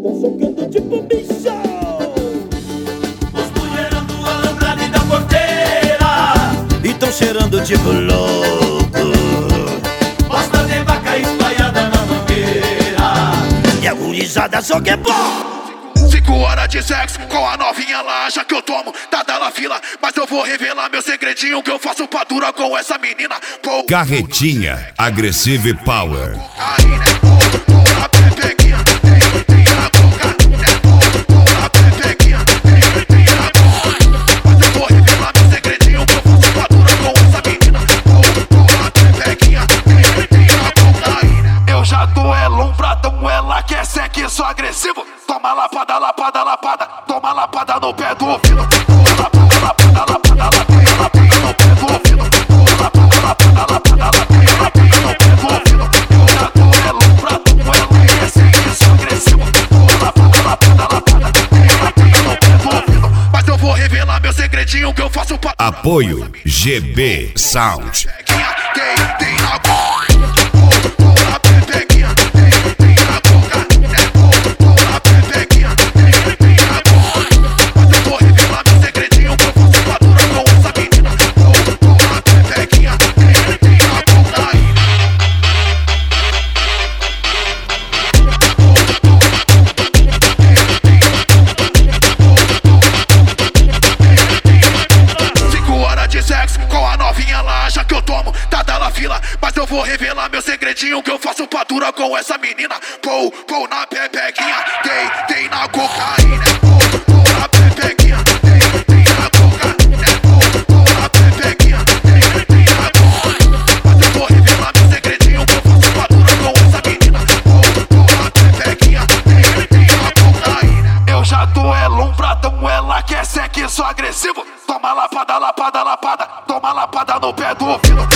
Tá socando tipo bicho. Os mulherão do alambrado e da porteira e tão cheirando tipo louco. Bosta de vaca espalhada na mangueira E a gurizada só quer bom. 5 horas de sexo com a novinha lá, acha que eu tomo, tá da fila. Mas eu vou revelar meu segredinho que eu faço pra dura com essa menina. Carretinha Agressive Power. Eu já dou ela um pratão, ela quer sexo agressivo. Toma lapada, lapada, lapada, toma lapada no pé do ouvido. Toma lapada, lapada, lapada, lapada no pé do ouvido. Toma lapada, lapada, lapada, lapada no pé do ouvido. Eu já dou ela um pratão, ela quer sexo agressivo. Toma lapada, lapada, lapada, lapada no pé do ouvido. Mas eu vou revelar meu segredinho que eu faço pra... Apoio GB Sound. Mas eu vou revelar meu segredinho que eu faço pra dura com essa menina. Pou na pepequinha, dei na cocaína. Pou na pepequinha, dei na cocaína. Pou na pepequinha, dei na cocaína. Mas eu vou revelar meu segredinho que eu faço pra dura com essa menina. Pou na pepequinha, dei na cocaína. Eu já dou ela um pratão, ela quer sexo agressivo. Toma lapada, lapada, lapada, toma lapada no pé do ouvido.